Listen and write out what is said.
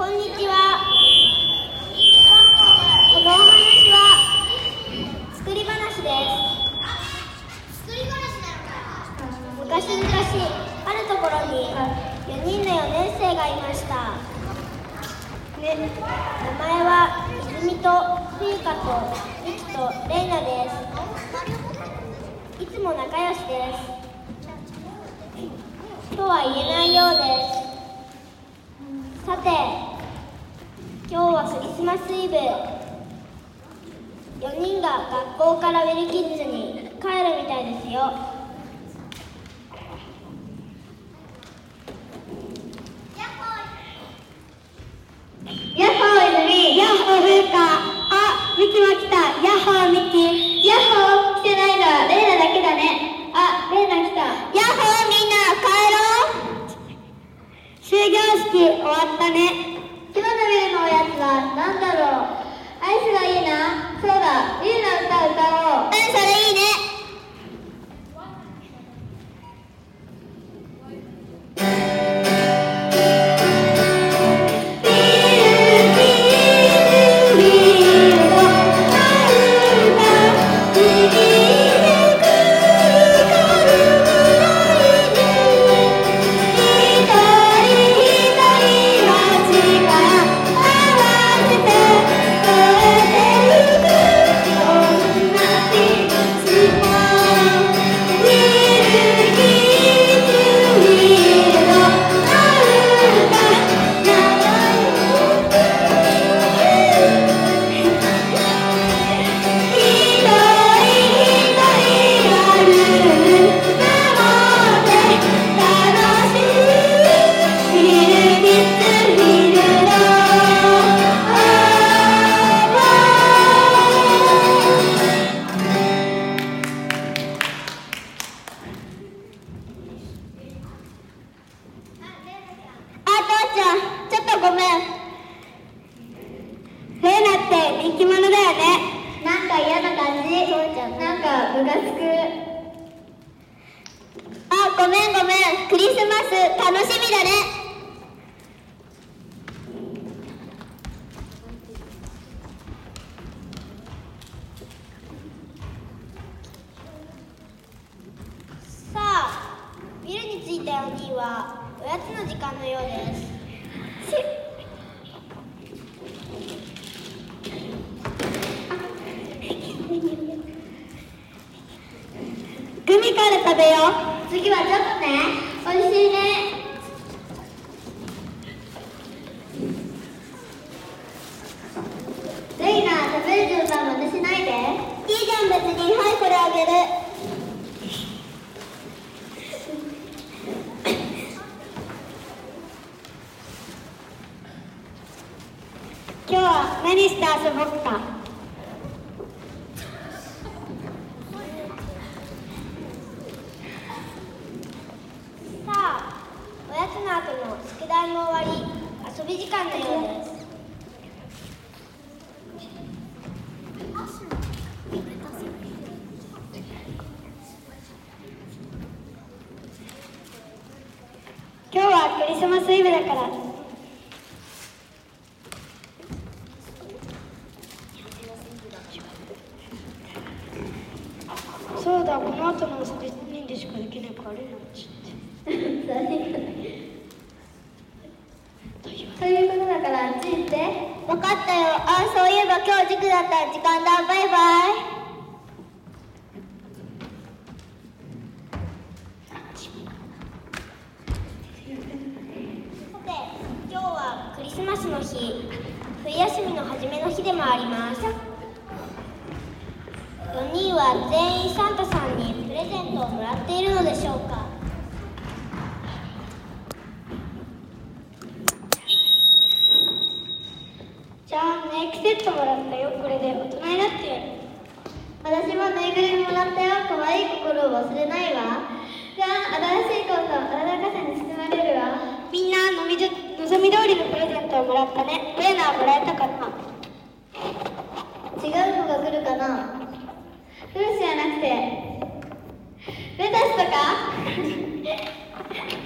こんにちは。このお話は作り話です。 作り話なのか。 昔々あるところに4人の4年生がいました。名前は泉と冬香とミキとレイナです。いつも仲良しです。とは言えないようです。さて、今日はクリスマスイブ。4人が学校からウェルキッズに帰るみたいですよ。 ヤッホー泉、ヤッホー風花、あ、ミキも来た、ヤッホーミキ、ヤッホー来てないのはレイナだけだね。あ、レイナ来た。 ヤッホー、みんな帰ろう。 終業式終わったね。今日のビルのおやつは何だろう。アイスがいいな。そうだ、ビルの歌歌おう。 それいいね。ごめん。レイナって人気者だよね。 なんか嫌な感じ。なんかムカつく。 あ、ごめん。クリスマス楽しみだね。さあ、ビルに着いた4人はおやつの時間のようです。 グミから食べよう。次はちょっとね。おいしいね。レイナ、食べる順番真似しないで。 いいじゃん、別に。はい、これあげる。 今日は何して遊ぼっか。 さあ、おやつの後の宿題も終わり、遊び時間のようです。 今日はクリスマスイブだから。そうだ、この後の遊び人でしかできないからあれになっちゃって。そういうことだからあっち行って。 分かったよ。あ、そういえば今日塾だったら時間だ。バイバイ。さて、今日はクリスマスの日。冬休みの初めの日でもあります。4人は全員サンタさんにプレゼントをもらっているのでしょうか。 じゃあメイクセットもらったよ。これで大人になってやる。私もぬいぐるみもらったよ。可愛い心を忘れないわ。じゃあ新しいコート暖かさに包まれるわ。みんな望み通りのプレゼントをもらったね。レイナはもらえたかな。違うのが来るかな。フルーツじゃなくてレタスとか